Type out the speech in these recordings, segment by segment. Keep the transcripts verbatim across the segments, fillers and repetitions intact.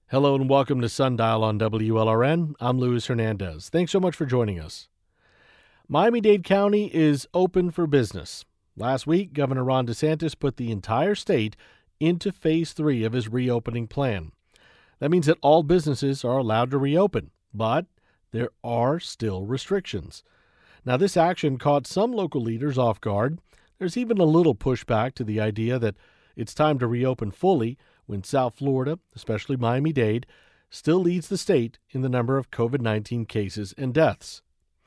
Hello and welcome to Sundial on W L R N. I'm Luis Hernandez. Thanks so much for joining us. Miami-Dade County is open for business. Last week, Governor Ron DeSantis put the entire state into phase three of his reopening plan. That means that all businesses are allowed to reopen, but there are still restrictions. Now, this action caught some local leaders off guard. There's even a little pushback to the idea that it's time to reopen fully when South Florida, especially Miami-Dade, still leads the state in the number of covid nineteen cases and deaths.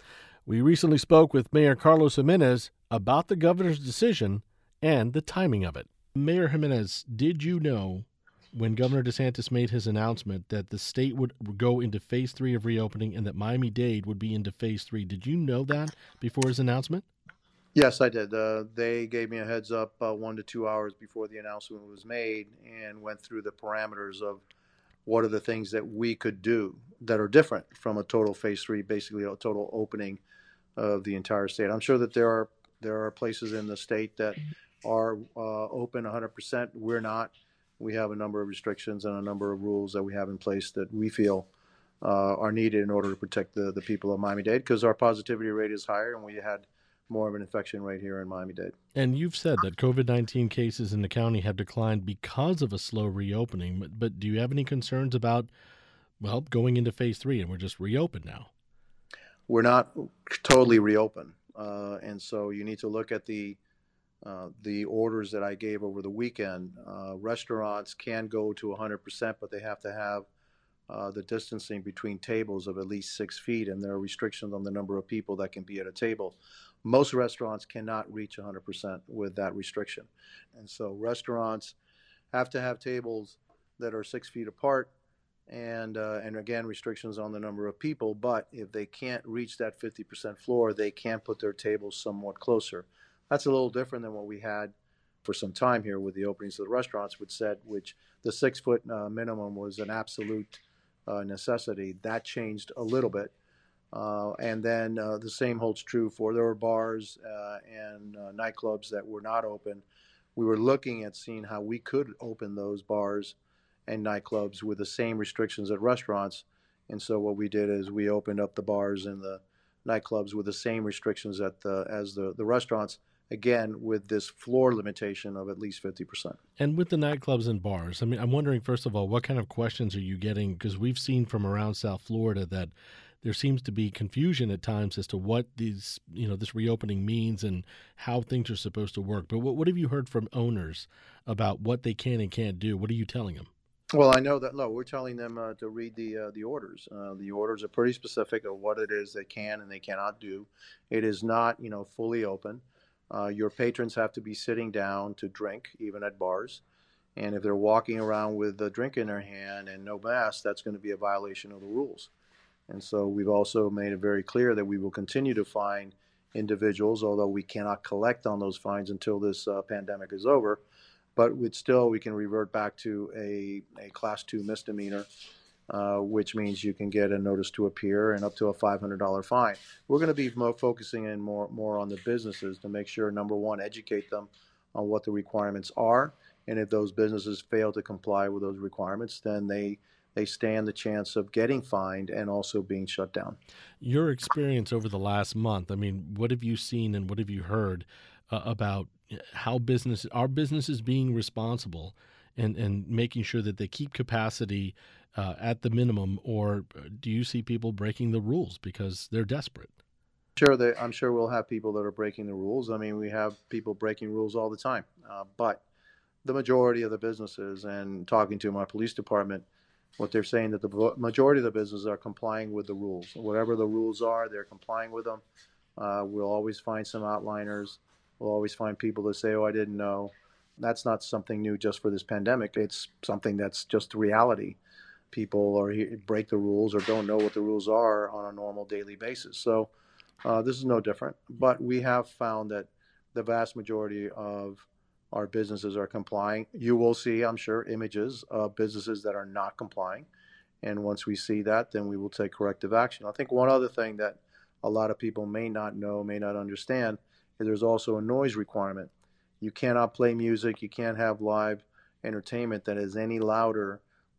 We recently spoke with Mayor Carlos Gimenez about the governor's decision and the timing of it. Mayor Gimenez, did you know when Governor DeSantis made his announcement that the state would go into phase three of reopening and that Miami-Dade would be into phase three? Did you know that before his announcement? Yes, I did. Uh, they gave me a heads up uh, one to two hours before the announcement was made and went through the parameters of what are the things that we could do that are different from a total phase three, basically a total opening of the entire state. I'm sure that there are there are places in the state that are uh, open one hundred percent. We're not. We have a number of restrictions and a number of rules that we have in place that we feel uh, are needed in order to protect the, the people of Miami-Dade, because our positivity rate is higher and we had more of an infection rate here in Miami-Dade. And you've said that covid nineteen cases in the county have declined because of a slow reopening, but, but do you have any concerns about, well, going into phase three and we're just reopened now? We're not totally reopened, uh, and so you need to look at the uh, the orders that I gave over the weekend. Uh, restaurants can go to one hundred percent, but they have to have uh, the distancing between tables of at least six feet, and there are restrictions on the number of people that can be at a table. Most restaurants cannot reach one hundred percent with that restriction. And so restaurants have to have tables that are six feet apart and, uh, and again, restrictions on the number of people. But if they can't reach that fifty percent floor, they can put their tables somewhat closer. That's a little different than what we had for some time here with the openings of the restaurants, which said, which the six foot uh, minimum was an absolute uh, necessity. That changed a little bit. Uh, and then uh, the same holds true for there were bars uh, and uh, nightclubs that were not open. We were looking at seeing how we could open those bars and nightclubs with the same restrictions at restaurants. And so what we did is we opened up the bars and the nightclubs with the same restrictions at the, as the, the restaurants, again, with this floor limitation of at least fifty percent. And with the nightclubs and bars, I mean, I'm wondering, first of all, what kind of questions are you getting? Because we've seen from around South Florida that there seems to be confusion at times as to what these, you know, this reopening means and how things are supposed to work. But what, what have you heard from owners about what they can and can't do? What are you telling them? Well, I know that, no, we're telling them uh, to read the uh, the orders. Uh, the orders are pretty specific of what it is they can and they cannot do. It is not, you know, fully open. Uh, your patrons have to be sitting down to drink, even at bars. And if they're walking around with a drink in their hand and no mask, that's going to be a violation of the rules. And so we've also made it very clear that we will continue to fine individuals, although we cannot collect on those fines until this uh, pandemic is over. But with still, we can revert back to a, a class two misdemeanor, uh, which means you can get a notice to appear and up to a five hundred dollars fine. We're going to be more focusing in more, more on the businesses to make sure, number one, educate them on what the requirements are. And if those businesses fail to comply with those requirements, then they they stand the chance of getting fined and also being shut down. Your experience over the last month, I mean, what have you seen and what have you heard uh, about how business, are businesses being responsible and, and making sure that they keep capacity uh, at the minimum, or do you see people breaking the rules because they're desperate? Sure, they, I'm sure we'll have people that are breaking the rules. I mean, we have people breaking rules all the time, uh, but the majority of the businesses, and talking to my police department, what they're saying that the majority of the businesses are complying with the rules. Whatever the rules are, they're complying with them. Uh, we'll always find some outliners. We'll always find people that say, oh, I didn't know. That's not something new just for this pandemic. It's something that's just reality. People are break the rules or don't know what the rules are on a normal daily basis. So uh, this is no different. But we have found that the vast majority of our businesses are complying. You will see, I'm sure, images of businesses that are not complying. And once we see that, then we will take corrective action. I think one other thing that a lot of people may not know, may not understand, is there's also a noise requirement. You cannot play music. You can't have live entertainment that is any louder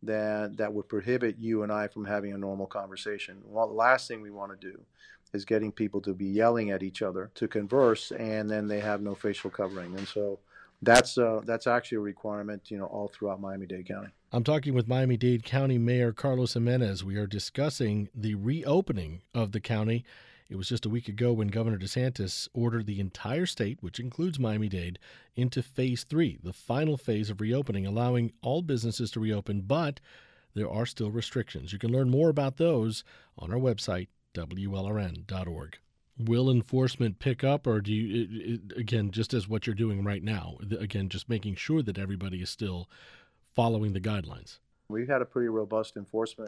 that that would prohibit you and I from having a normal conversation. Well, the last thing we want to do is getting people to be yelling at each other to converse, and then they have no facial covering. And so that's uh, that's actually a requirement, you know, all throughout Miami-Dade County. I'm talking with Miami-Dade County Mayor Carlos Jimenez. We are discussing the reopening of the county. It was just a week ago when Governor DeSantis ordered the entire state, which includes Miami-Dade, into phase three, the final phase of reopening, allowing all businesses to reopen, but there are still restrictions. You can learn more about those on our website, W L R N dot org. Will enforcement pick up, or do you, it, it, again, just as what you're doing right now, again, just making sure that everybody is still following the guidelines? We've had a pretty robust enforcement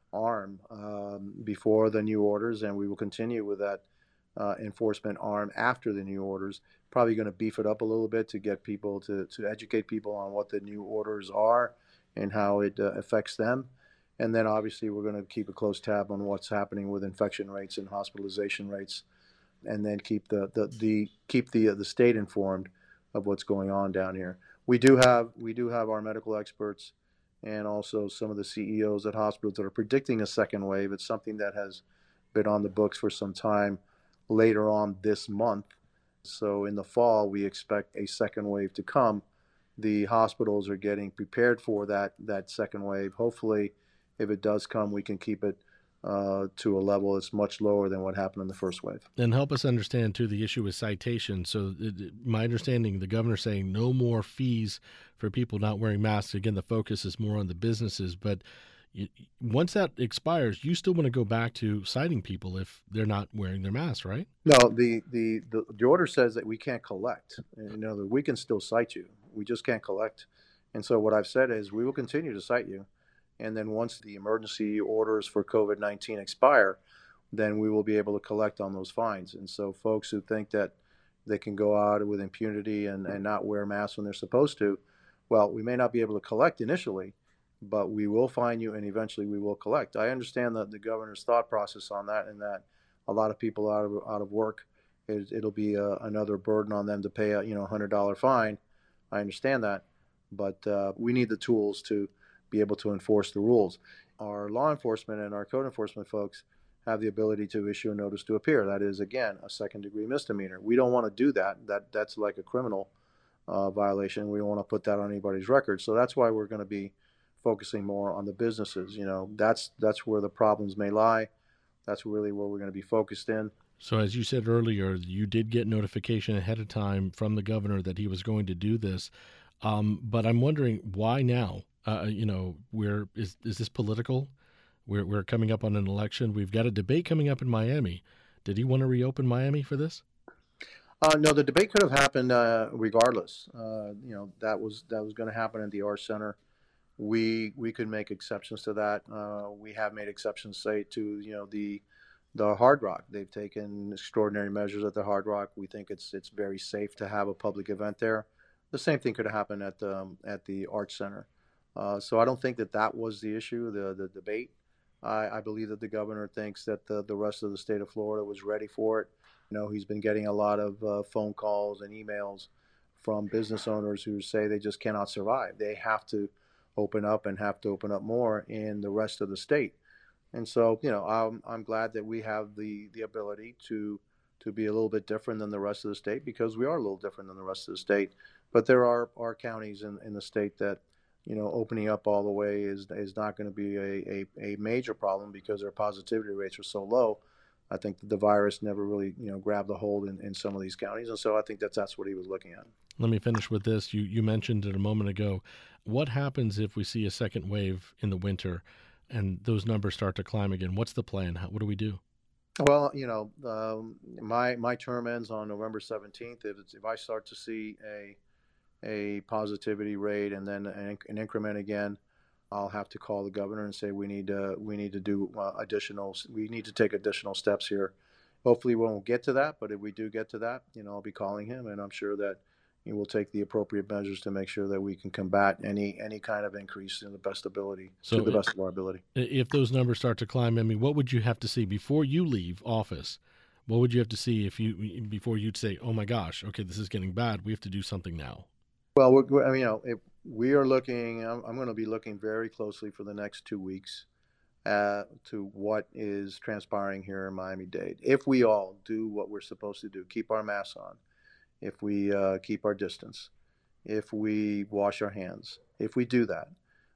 arm um, before the new orders, and we will continue with that uh, enforcement arm after the new orders. Probably going to beef it up a little bit to get people to, to educate people on what the new orders are and how it uh, affects them. And then obviously we're going to keep a close tab on what's happening with infection rates and hospitalization rates, and then keep the, the, the keep the uh, the state informed of what's going on down here. We do have we do have our medical experts and also some of the C E Os at hospitals that are predicting a second wave. It's something that has been on the books for some time later on this month. So in the fall, we expect a second wave to come. The hospitals are getting prepared for that, that second wave. Hopefully, if it does come, we can keep it uh, to a level that's much lower than what happened in the first wave. And help us understand, too, the issue with citations. So it, my understanding, the governor's saying no more fees for people not wearing masks. Again, the focus is more on the businesses. But you, once that expires, you still want to go back to citing people if they're not wearing their masks, right? No, the, the, the, the order says that we can't collect. You know, that we can still cite you. We just can't collect. And so what I've said is we will continue to cite you. And then once the emergency orders for COVID nineteen expire, then we will be able to collect on those fines. And so folks who think that they can go out with impunity and, and not wear masks when they're supposed to, well, we may not be able to collect initially, but we will fine you and eventually we will collect. I understand that the governor's thought process on that, and that a lot of people out of out of work, it, it'll be a, another burden on them to pay a you know one hundred dollar fine. I understand that, but uh, we need the tools to be able to enforce the rules. Our law enforcement and our code enforcement folks have the ability to issue a notice to appear. That is, again, a second degree misdemeanor. We don't want to do that. That that's like a criminal uh, violation. We don't want to put that on anybody's record. So that's why we're going to be focusing more on the businesses. You know, that's that's where the problems may lie. That's really where we're going to be focused in. So as you said earlier, you did get notification ahead of time from the governor that he was going to do this. Um, but I'm wondering why now? Uh, you know, we're is is this political? We're we're coming up on an election. We've got a debate coming up in Miami. Did he want to reopen Miami for this? Uh, no, the debate could have happened uh, regardless. Uh, you know, that was that was going to happen at the Arts Center. We we could make exceptions to that. Uh, we have made exceptions, say, to you know the the Hard Rock. They've taken extraordinary measures at the Hard Rock. We think it's it's very safe to have a public event there. The same thing could have happened at the um, at the Arts Center. Uh, so I don't think that that was the issue, the the debate. I, I believe that the governor thinks that the, the rest of the state of Florida was ready for it. You know, he's been getting a lot of uh, phone calls and emails from business owners who say they just cannot survive. They have to open up and have to open up more in the rest of the state. And so, you know, I'm, I'm glad that we have the, the ability to to be a little bit different than the rest of the state, because we are a little different than the rest of the state. But there are, are counties in, in the state that, you know, opening up all the way is is not going to be a, a, a major problem because their positivity rates are so low. I think that the virus never really, you know, grabbed a hold in, in some of these counties. And so I think that that's what he was looking at. Let me finish with this. You you mentioned it a moment ago. What happens if we see a second wave in the winter and those numbers start to climb again? What's the plan? How, what do we do? Well, you know, um, my my term ends on November seventeenth. If it's, if I start to see a a positivity rate and then an, an increment again, I'll have to call the governor and say we need to we need to do uh, additional we need to take additional steps here. Hopefully, we won't get to that, but if we do get to that, you know, I'll be calling him, and I'm sure that he will take the appropriate measures to make sure that we can combat any any kind of increase in the best ability So to the it- best of our ability. If those numbers start to climb, I mean, what would you have to see before you leave office? What would you have to see if you before you'd say, "Oh my gosh, okay, this is getting bad. We have to do something now." Well, we're, we're- I mean, you know, if we are looking, I'm, I'm going to be looking very closely for the next two weeks uh, to what is transpiring here in Miami-Dade. If we all do what we're supposed to do, keep our masks on, if we uh, keep our distance, if we wash our hands, if we do that,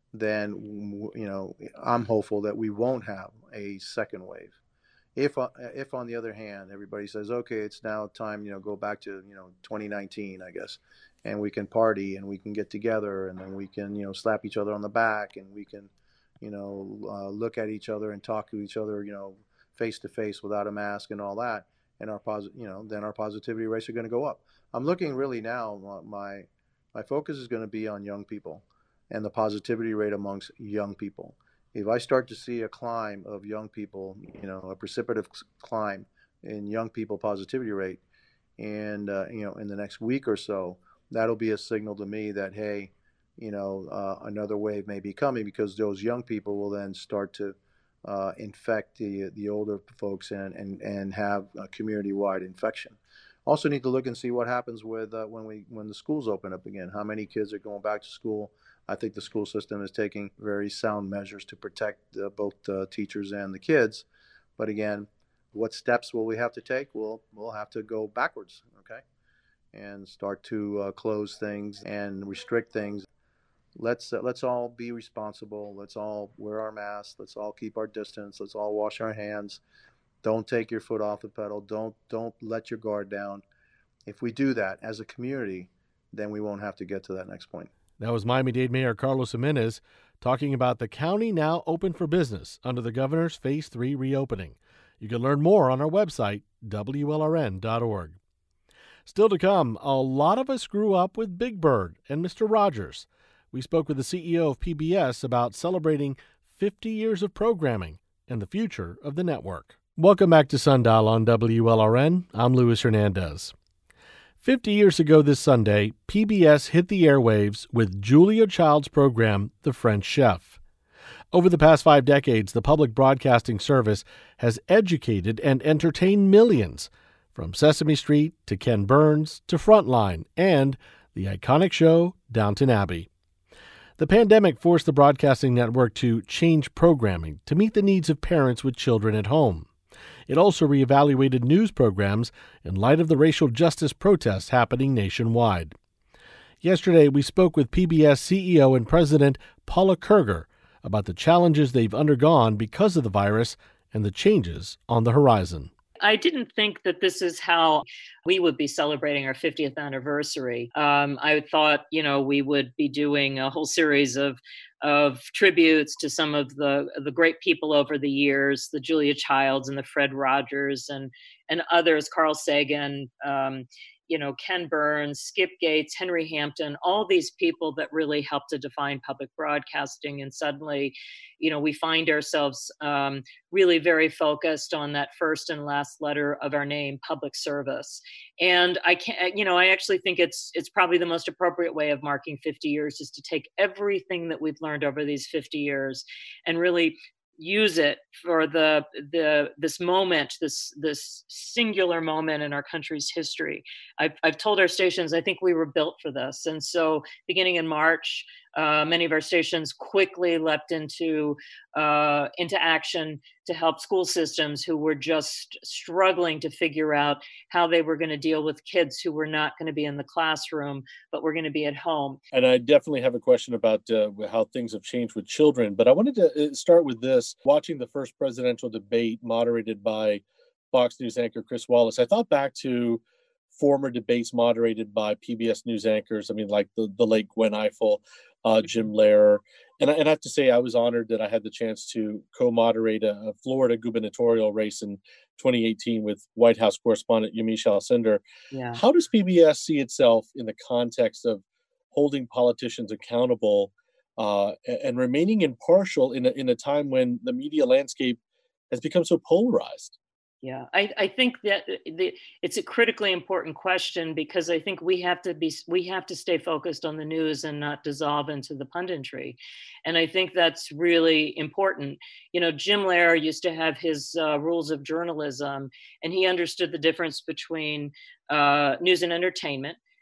then you know I'm hopeful that we won't have a second wave. If uh, if on the other hand everybody says, okay, it's now time, you know, go back to you know twenty nineteen, I guess, and we can party and we can get together and then we can you know slap each other on the back and we can you know uh, look at each other and talk to each other you know face to face without a mask and all that, and our posit you know then our positivity rates are going to go up. I'm looking really now my my focus is going to be on young people and the positivity rate amongst young people. If I start to see a climb of young people, you know, a precipitous climb in young people positivity rate, and uh, you know, in the next week or so, that'll be a signal to me that hey, you know, uh, another wave may be coming because those young people will then start to uh, infect the the older folks and and and have a community-wide infection. Also, need to look and see what happens with uh, when we when the schools open up again. How many kids are going back to school? I think the school system is taking very sound measures to protect uh, both uh, teachers and the kids. But again, what steps will we have to take? We'll we'll have to go backwards, okay, and start to uh, close things and restrict things. Let's uh, let's all be responsible. Let's all wear our masks. Let's all keep our distance. Let's all wash our hands. Don't take your foot off the pedal. Don't don't let your guard down. If we do that as a community, then we won't have to get to that next point. That was Miami-Dade Mayor Carlos Gimenez talking about the county now open for business under the governor's Phase three reopening. You can learn more on our website, W L R N dot org. Still to come, a lot of us grew up with Big Bird and Mister Rogers. We spoke with the C E O of P B S about celebrating fifty years of programming and the future of the network. Welcome back to Sundial on W L R N. I'm Luis Hernandez. Fifty years ago this Sunday, P B S hit the airwaves with Julia Child's program, The French Chef. Over the past five decades, the public broadcasting service has educated and entertained millions, from Sesame Street to Ken Burns to Frontline and the iconic show Downton Abbey. The pandemic forced the broadcasting network to change programming to meet the needs of parents with children at home. It also reevaluated news programs in light of the racial justice protests happening nationwide. Yesterday, we spoke with P B S C E O and President Paula Kerger about the challenges they've undergone because of the virus and the changes on the horizon. I didn't think that this is how we would be celebrating our fiftieth anniversary. Um, I thought, you know, we would be doing a whole series of of tributes to some of the the great people over the years, the Julia Childs and the Fred Rogers and and others, Carl Sagan, um, you know, Ken Burns, Skip Gates, Henry Hampton, all these people that really helped to define public broadcasting. And suddenly, you know, we find ourselves um, really very focused on that first and last letter of our name, public service. And I can't, you know, I actually think it's it's probably the most appropriate way of marking fifty years is to take everything that we've learned over these fifty years and really use it for the the this moment, this this singular moment in our country's history. I've I've told our stations I think we were built for this, and so beginning in March, uh, many of our stations quickly leapt into uh, into action to help school systems who were just struggling to figure out how they were going to deal with kids who were not going to be in the classroom, but were going to be at home. And I definitely have a question about uh, how things have changed with children, but I wanted to start with this. Watching the first presidential debate moderated by Fox News anchor Chris Wallace, I thought back to former debates moderated by P B S News anchors. I mean, like the, the late Gwen Ifill, uh, Jim Lehrer. And I, and I have to say, I was honored that I had the chance to co-moderate a, a Florida gubernatorial race in twenty eighteen with White House correspondent Yamiche Alcindor. Yeah. How does P B S see itself in the context of holding politicians accountable uh, and remaining impartial in a, in a time when the media landscape has become so polarized? Yeah, I, I think that the, it's a critically important question because I think we have to be we have to stay focused on the news and not dissolve into the punditry, and I think that's really important. You know, Jim Lehrer used to have his uh, rules of journalism, and he understood the difference between uh, news and entertainment.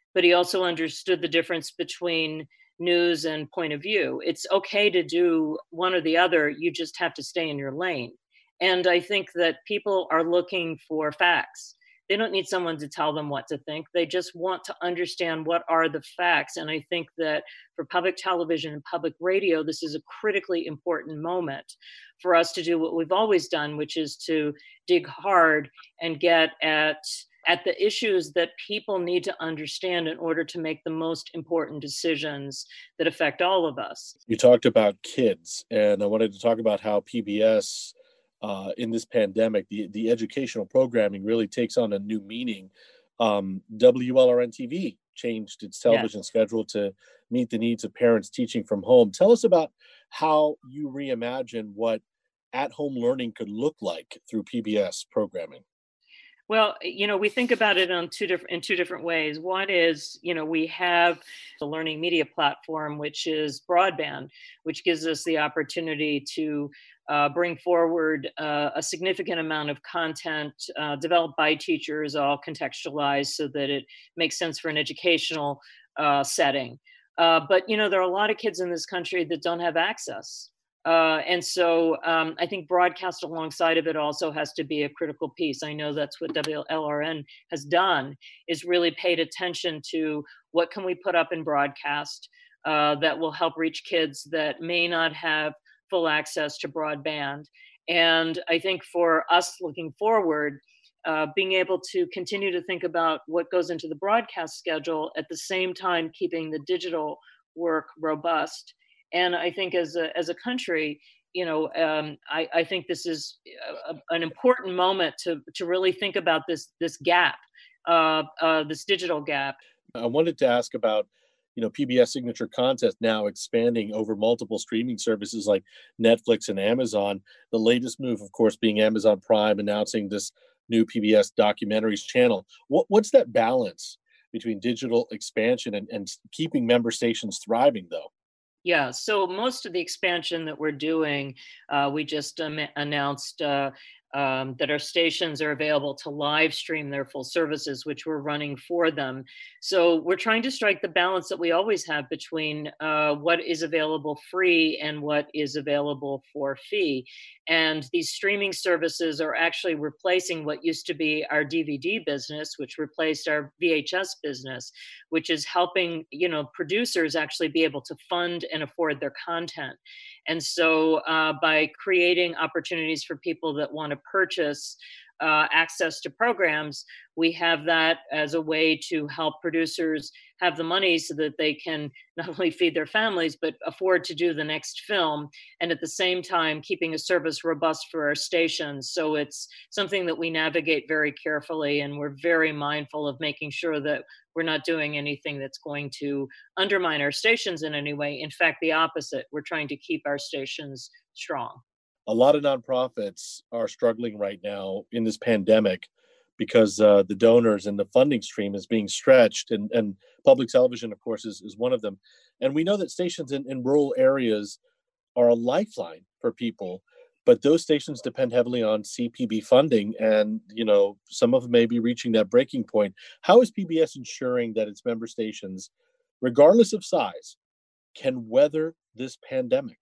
but he also understood the difference between news and point of view. It's okay to do one or the other. You just have to stay in your lane. And I think that people are looking for facts. They don't need someone to tell them what to think. They just want to understand what are the facts. And I think that for public television and public radio, this is a critically important moment for us to do what we've always done, which is to dig hard and get at at the issues that people need to understand in order to make the most important decisions that affect all of us. You talked about kids, and I wanted to talk about how P B S, uh, in this pandemic, the, the educational programming really takes on a new meaning. Um, W L R N T V changed its television Yes. schedule to meet the needs of parents teaching from home. Tell us about how you reimagine what at-home learning could look like through P B S programming. Well, you know, we think about it on two different in two different ways. One is, you know, we have the learning media platform, which is broadband, which gives us the opportunity to uh, bring forward uh, a significant amount of content uh, developed by teachers, all contextualized so that it makes sense for an educational uh, setting. Uh, but you know, there are a lot of kids in this country that don't have access. Uh, and so um, I think broadcast alongside of it also has to be a critical piece. I know that's what W L R N has done, is really paid attention to what can we put up in broadcast uh, that will help reach kids that may not have full access to broadband. And I think for us looking forward, uh, being able to continue to think about what goes into the broadcast schedule at the same time keeping the digital work robust. And I think as a as a country, you know, um, I, I think this is a, a- an important moment to to really think about this this gap, uh, uh, this digital gap. I wanted to ask about, you know, P B S Signature Contest now expanding over multiple streaming services like Netflix and Amazon. The latest move, of course, being Amazon Prime announcing this new P B S documentaries channel. What, what's that balance between digital expansion and, and keeping member stations thriving, though? Yeah, so most of the expansion that we're doing, uh, we just um, announced uh, um, that our stations are available to live stream their full services, which we're running for them. So we're trying to strike the balance that we always have between uh, what is available free and what is available for fee. And these streaming services are actually replacing what used to be our D V D business, which replaced our V H S business, which is helping, you know, producers actually be able to fund and afford their content. And so uh, by creating opportunities for people that want to purchase uh, access to programs, we have that as a way to help producers have the money so that they can not only feed their families, but afford to do the next film. And at the same time, keeping a service robust for our stations. So it's something that we navigate very carefully. And we're very mindful of making sure that we're not doing anything that's going to undermine our stations in any way. In fact, the opposite. We're trying to keep our stations strong. A lot of nonprofits are struggling right now in this pandemic because uh, the donors and the funding stream is being stretched, and, and public television, of course, is, is one of them. And we know that stations in, in rural areas are a lifeline for people, but those stations depend heavily on C P B funding, and you know some of them may be reaching that breaking point. How is P B S ensuring that its member stations, regardless of size, can weather this pandemic?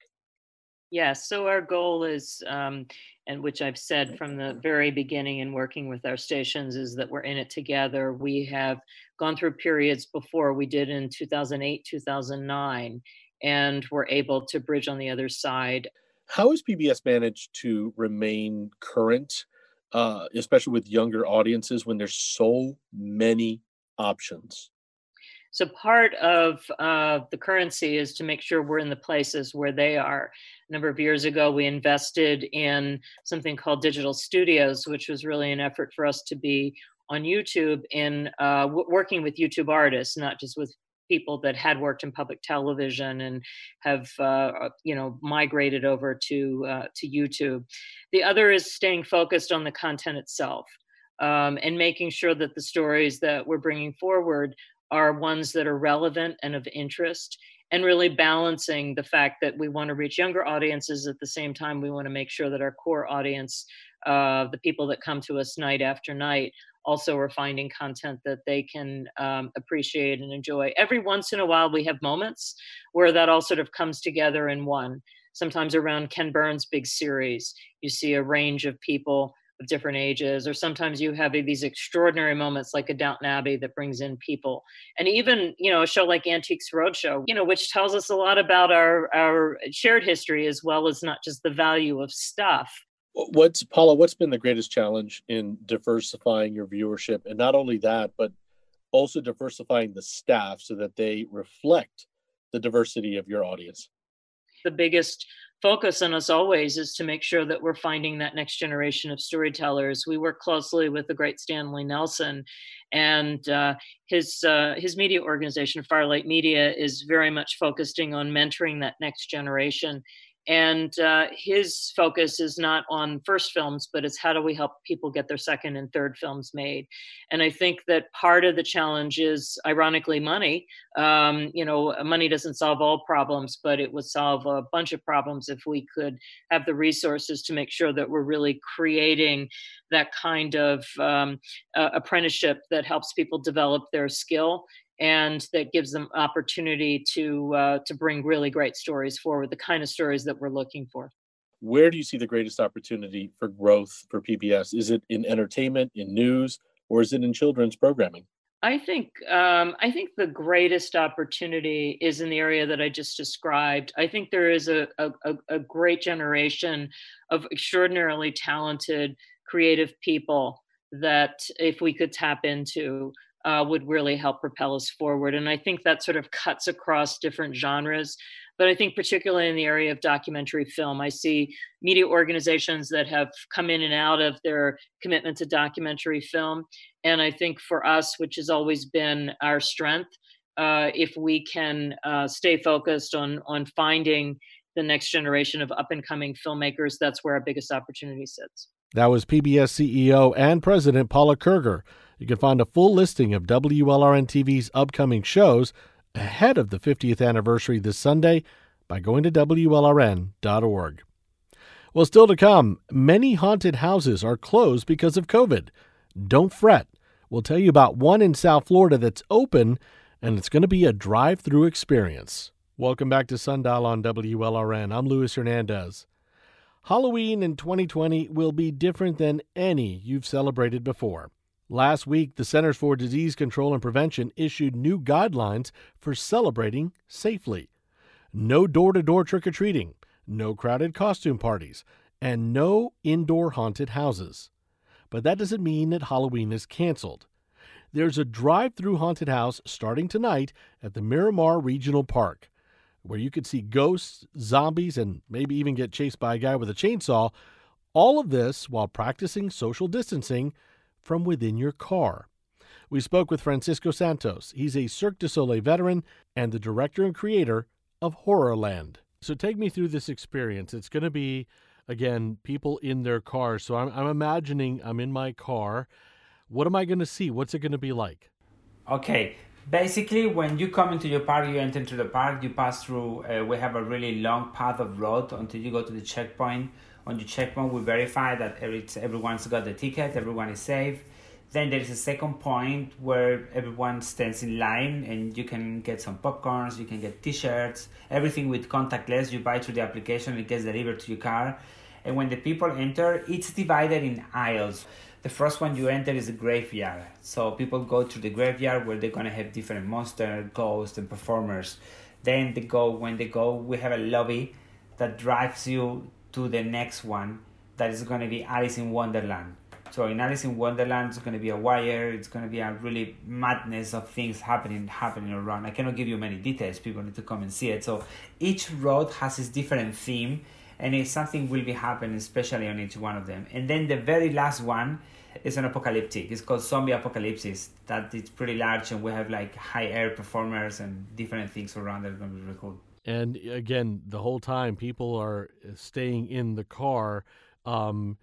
Yes. So our goal is, um, and which I've said from the very beginning in working with our stations, is that we're in it together. We have gone through periods before we did in two thousand eight, two thousand nine, and we're able to bridge on the other side. How has P B S managed to remain current, uh, especially with younger audiences, when there's so many options? So part of uh, the currency is to make sure we're in the places where they are. A number of years ago, we invested in something called Digital Studios, which was really an effort for us to be on YouTube in uh, w- working with YouTube artists, not just with people that had worked in public television and have uh, you know migrated over to uh, to YouTube. The other is staying focused on the content itself, um, and making sure that the stories that we're bringing forward are ones that are relevant and of interest, and really balancing the fact that we want to reach younger audiences. At the same time, we want to make sure that our core audience, uh, the people that come to us night after night, also are finding content that they can um, appreciate and enjoy. Every once in a while, we have moments where that all sort of comes together in one. Sometimes around Ken Burns' big series, you see a range of people of different ages, or sometimes you have these extraordinary moments like a Downton Abbey that brings in people. And even, you know, a show like Antiques Roadshow, you know, which tells us a lot about our, our shared history as well as not just the value of stuff. What's, Paula, what's been the greatest challenge in diversifying your viewership? And not only that, but also diversifying the staff so that they reflect the diversity of your audience? The biggest focus on us always is to make sure that we're finding that next generation of storytellers. We work closely with the great Stanley Nelson, and uh, his uh, his media organization, Firelight Media, is very much focusing on mentoring that next generation. And uh, his focus is not on first films, but it's how do we help people get their second and third films made. And I think that part of the challenge is, ironically, money. Um, you know, money doesn't solve all problems, but it would solve a bunch of problems if we could have the resources to make sure that we're really creating that kind of um, uh, apprenticeship that helps people develop their skill and that gives them opportunity to uh, to bring really great stories forward, the kind of stories that we're looking for. Where do you see the greatest opportunity for growth for P B S? Is it in entertainment, in news, or is it in children's programming? I think um, I think the greatest opportunity is in the area that I just described. I think there is a, a, a great generation of extraordinarily talented, creative people that if we could tap into, Uh, would really help propel us forward. And I think that sort of cuts across different genres. But I think particularly in the area of documentary film, I see media organizations that have come in and out of their commitment to documentary film. And I think for us, which has always been our strength, uh, if we can uh, stay focused on, on finding the next generation of up and coming filmmakers, that's where our biggest opportunity sits. That was P B S C E O and President Paula Kerger. You can find a full listing of W L R N T V's upcoming shows ahead of the fiftieth anniversary this Sunday by going to W L R N dot org. Well, still to come, many haunted houses are closed because of COVID. Don't fret. We'll tell you about one in South Florida that's open, and it's going to be a drive-through experience. Welcome back to Sundial on W L R N. I'm Luis Hernandez. Halloween in twenty twenty will be different than any you've celebrated before. Last week, the Centers for Disease Control and Prevention issued new guidelines for celebrating safely. No door-to-door trick-or-treating, no crowded costume parties, and no indoor haunted houses. But that doesn't mean that Halloween is canceled. There's a drive-through haunted house starting tonight at the Miramar Regional Park, where you could see ghosts, zombies, and maybe even get chased by a guy with a chainsaw. All of this while practicing social distancing from within your car. We spoke with Francisco Santos. He's a Cirque du Soleil veteran and the director and creator of Horrorland. So take me through this experience. It's going to be, again, people in their cars. So I'm, I'm imagining I'm in my car. What am I going to see? What's it going to be like? Okay. Basically, when you come into your park, you enter into the park, you pass through, uh, we have a really long path of road until you go to the checkpoint. On your checkpoint, we verify that every, everyone's got the ticket, everyone is safe. Then there is a second point where everyone stands in line and you can get some popcorns, you can get t-shirts, everything with contactless. You buy through the application, it gets delivered to your car. And when the people enter, it's divided in aisles. The first one you enter is a graveyard. So people go to the graveyard where they're going to have different monsters, ghosts, and performers. Then they go, when they go, we have a lobby that drives you to the next one that is going to be Alice in Wonderland. So in Alice in Wonderland, it's going to be a wire. It's going to be a really madness of things happening happening around. I cannot give you many details. People need to come and see it. So each road has its different theme, and it's something will be happening, especially on each one of them. And then the very last one is an apocalyptic. It's called Zombie Apocalypsis. That it's pretty large, and we have like high air performers and different things around that are going to be really cool. And again, the whole time people are staying in the car. Um,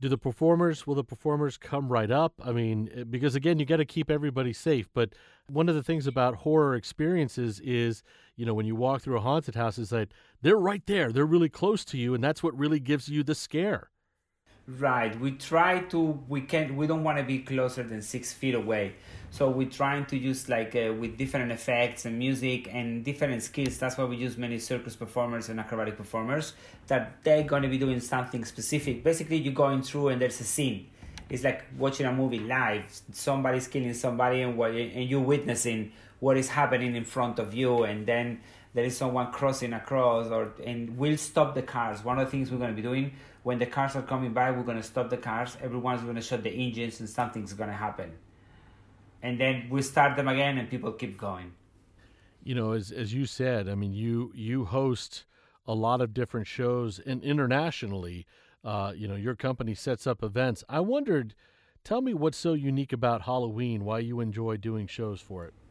Do the performers, will the performers come right up? I mean, because again, you got to keep everybody safe. But one of the things about horror experiences is, you know, when you walk through a haunted house, is that they're right there. They're really close to you. And that's what really gives you the scare. Right. We try to, we can't, we don't want to be closer than six feet away. So we're trying to use like uh, with different effects and music and different skills. That's why we use many circus performers and acrobatic performers, that they're going to be doing something specific. Basically, you're going through and there's a scene. It's like watching a movie live. Somebody's killing somebody and, what, and you're witnessing what is happening in front of you. And then there is someone crossing across, or and we'll stop the cars. One of the things we're going to be doing, when the cars are coming by, we're going to stop the cars. Everyone's going to shut the engines and something's going to happen. And then we start them again and people keep going. You know, as as you said, I mean, you you host a lot of different shows, and internationally, uh, you know, your company sets up events. I wondered, tell me what's so unique about Halloween, why you enjoy doing shows for it.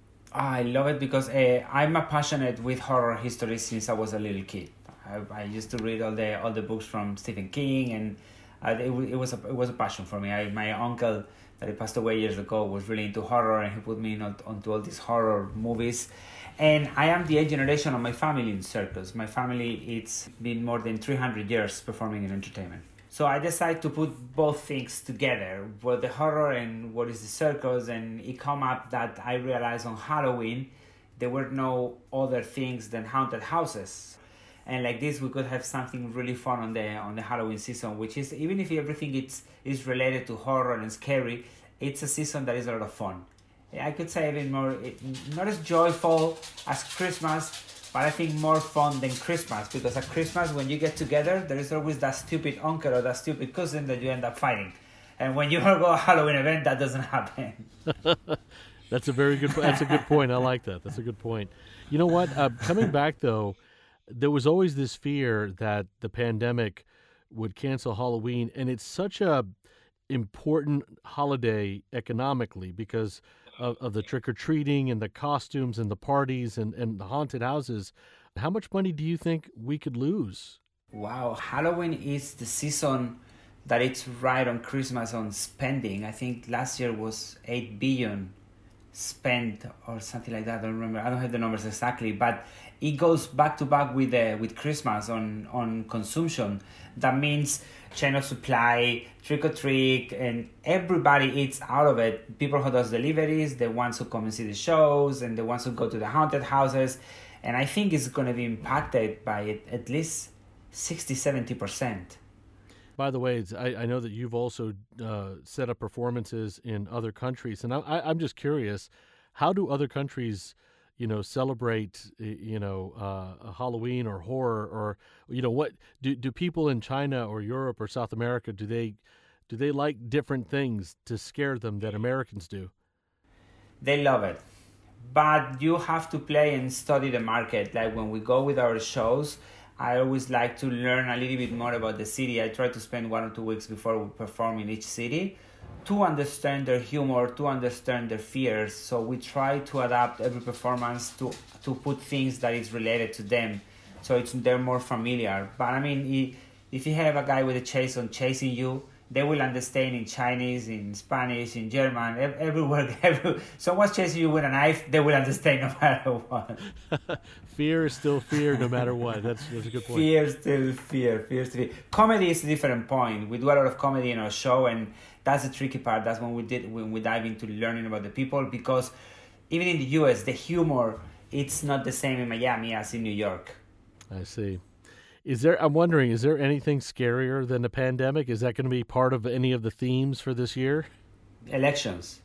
I love it because uh, I'm a passionate with horror history since I was a little kid. I, I used to read all the all the books from Stephen King, and uh, it, it was a it was a passion for me. I, my uncle, that he passed away years ago, was really into horror, and he put me on, onto all these horror movies. And I am the eighth generation of my family in circus. My family, it's been more than three hundred years performing in entertainment. So I decided to put both things together, what the horror and what is the circus, and it come up that I realized on Halloween there were no other things than haunted houses. And like this, we could have something really fun on the on the Halloween season, which is, even if everything is, is related to horror and scary, it's a season that is a lot of fun. I could say even more, not as joyful as Christmas, but I think more fun than Christmas, because at Christmas, when you get together, there is always that stupid uncle or that stupid cousin that you end up fighting. And when you go to a Halloween event, that doesn't happen. That's a very good, that's a good point. I like that. That's a good point. You know what? Uh, coming back, though, there was always this fear that the pandemic would cancel Halloween, and it's such a important holiday economically because of, of the trick-or-treating and the costumes and the parties and, and the haunted houses. How much money do you think we could lose? Wow, Halloween is the season that it's right on Christmas on spending. I think last year was eight billion spent or something like that. I don't remember. I don't have the numbers exactly, but it goes back to back with uh, with Christmas on, on consumption. That means chain of supply, trick or treat, and everybody eats out of it. People who does deliveries, the ones who come and see the shows, and the ones who go to the haunted houses. And I think it's going to be impacted by at least sixty, seventy percent. By the way, I, I know that you've also uh, set up performances in other countries, and I, I, I'm just curious, how do other countries, you know, celebrate, you know, uh, Halloween or horror, or, you know, what do do people in China or Europe or South America, do they do they like different things to scare them that Americans do? They love it, but you have to play and study the market. Like when we go with our shows, I always like to learn a little bit more about the city. I try to spend one or two weeks before we perform in each city to understand their humor, to understand their fears. So we try to adapt every performance to, to put things that is related to them, so it's they're more familiar. But I mean, if you have a guy with a chainsaw chasing you, they will understand in Chinese, in Spanish, in German, everywhere. Every, someone's chasing you with a knife, they will understand no matter what. Fear is still fear no matter what. That's, that's a good point. Fear still fear. Fear still fear. Comedy is a different point. We do a lot of comedy in our show, and that's the tricky part. That's when we did when we dive into learning about the people, because even in the U S, the humor, it's not the same in Miami as in New York. I see. Is there? I'm wondering, is there anything scarier than the pandemic? Is that going to be part of any of the themes for this year? Elections.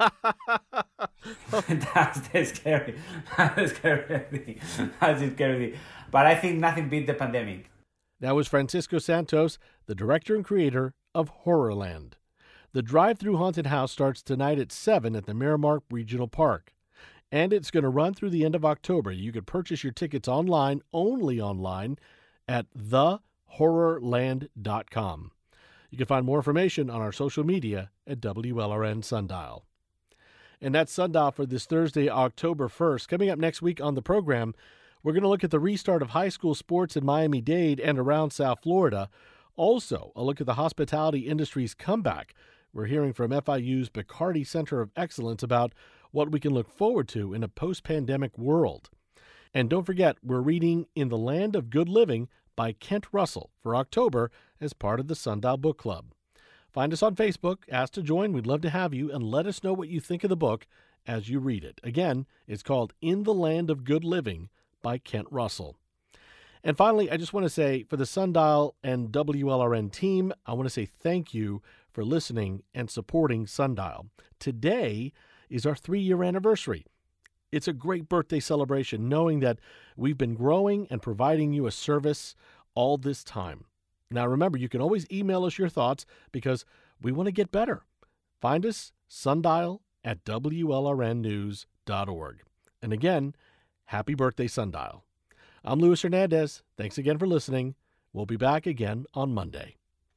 That's the scary. That's the scary thing. That's the scary thing. But I think nothing beat the pandemic. That was Francisco Santos, the director and creator of Horrorland. The drive-through haunted house starts tonight at seven at the Miramar Regional Park, and it's going to run through the end of October. You could purchase your tickets online, only online, at the horrorland dot com. You can find more information on our social media at W L R N Sundial. And that's Sundial for this Thursday, October first. Coming up next week on the program, we're going to look at the restart of high school sports in Miami-Dade and around South Florida. Also, a look at the hospitality industry's comeback. We're hearing from F I U's Bacardi Center of Excellence about what we can look forward to in a post-pandemic world. And don't forget, we're reading In the Land of Good Living by Kent Russell for October as part of the Sundial Book Club. Find us on Facebook, ask to join, we'd love to have you, and let us know what you think of the book as you read it. Again, it's called In the Land of Good Living by Kent Russell. And finally, I just want to say, for the Sundial and W L R N team, I want to say thank you for listening and supporting Sundial. Today is our three-year anniversary. It's a great birthday celebration, knowing that we've been growing and providing you a service all this time. Now, remember, you can always email us your thoughts because we want to get better. Find us, Sundial at W L R N news dot org. And again, happy birthday, Sundial. I'm Luis Hernandez. Thanks again for listening. We'll be back again on Monday.